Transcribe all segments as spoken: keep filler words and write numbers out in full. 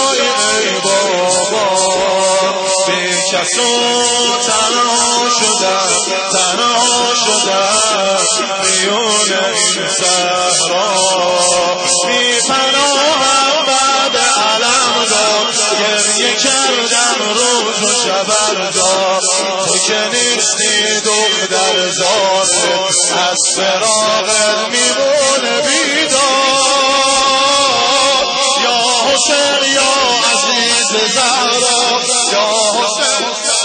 جایی ای بابا، بی کس و تنها شدم، تنها شدم میون این صحرا. بی پناهم بعد علم داد، گریه کردم روز و شب داد. تو که نیستی دختر زاده، از فراقت میمونه بیدار. یا حسین یا عزیز زهرا، یا حسین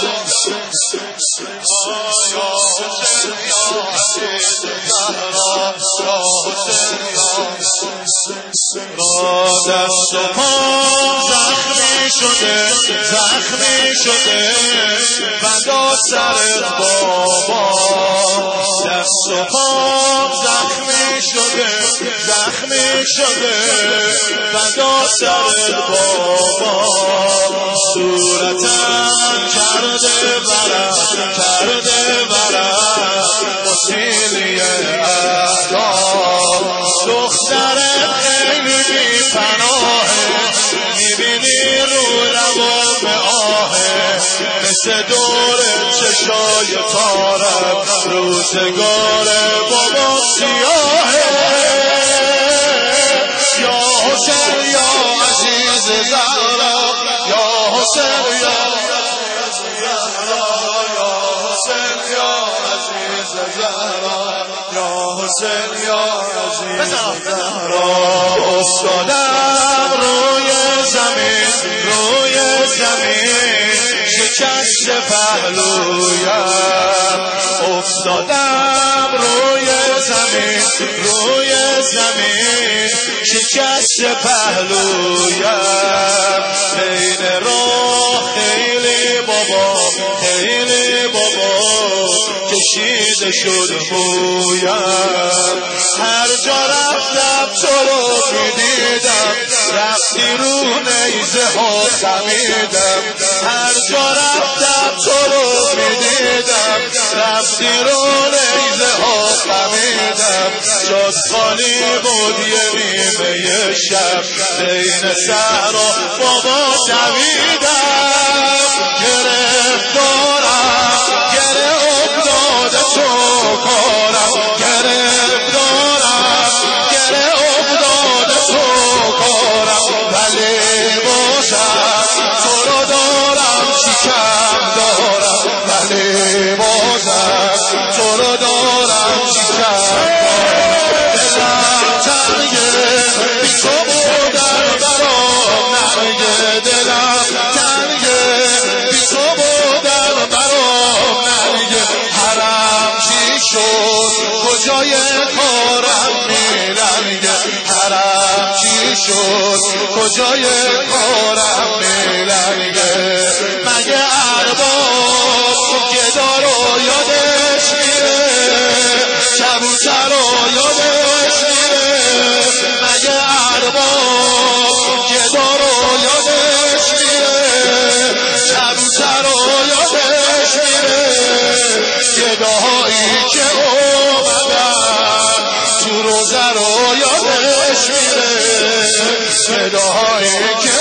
یا حسین یا عزیز زهرا، یا حسین یا را دست و پام زخمی شده، زخمی شده فدا سرت بابا. دست و پام زخمی شده، زخمی شده فدا سرت بابا. صورتم کرده ورم، کرده ورم مسیلی اعدام. دخترت خیلی بی پناهه، میبینی رو لبام آهه، مثل دور چشای تارم روزگار بابا سیاهه. یا حسین یا عزیز زهرا، یا حسین یا عزیز زهرا، یا حسین یا عزیز زهرا، یا حسین یا عزیز زهرا. افتادم روی زمین، روی زمین شکست پهلویم. افتادم روی زمین، روی زمین شکست پهلویم. بین راه خیلی بابا، خیلی بابا کشیده شد مویم. هر جا رفتم تو رو میدیدم، رفتی رو نیزه ها خمیدم. هر جا رفتم تو رو میدیدم، رفتی رو نیزه ها خمیدم. جاد خالی بود یه نیمه شب، بین صحرا بابا دویدم. گرفتارم، گره افتاده تو کارم، گرفتارم، گره افتاده تو کارم. ولی بازم تو رو دارم، شکم دارم. ولی بازم تو رو دارم، شکم دارم. دلم تنگه بی تو بودن برام ننگه، دلم تنگه بی تو بودن برام ننگه. حرم چی شد کجای کارم میلنگه، حرم چی شد کجای کارم میلنگه. مگه ارباب گدا رو یادش میره، کبوتر رو یادش میره. مگه ارباب گدا رو یادش میره، کبوتر رو یادش میره. گداهایی که اومدن تو روزه رو یادش میره، گداهایی که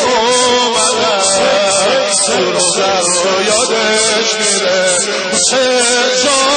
اومدن تو روزه رو یادش میره. حسین جان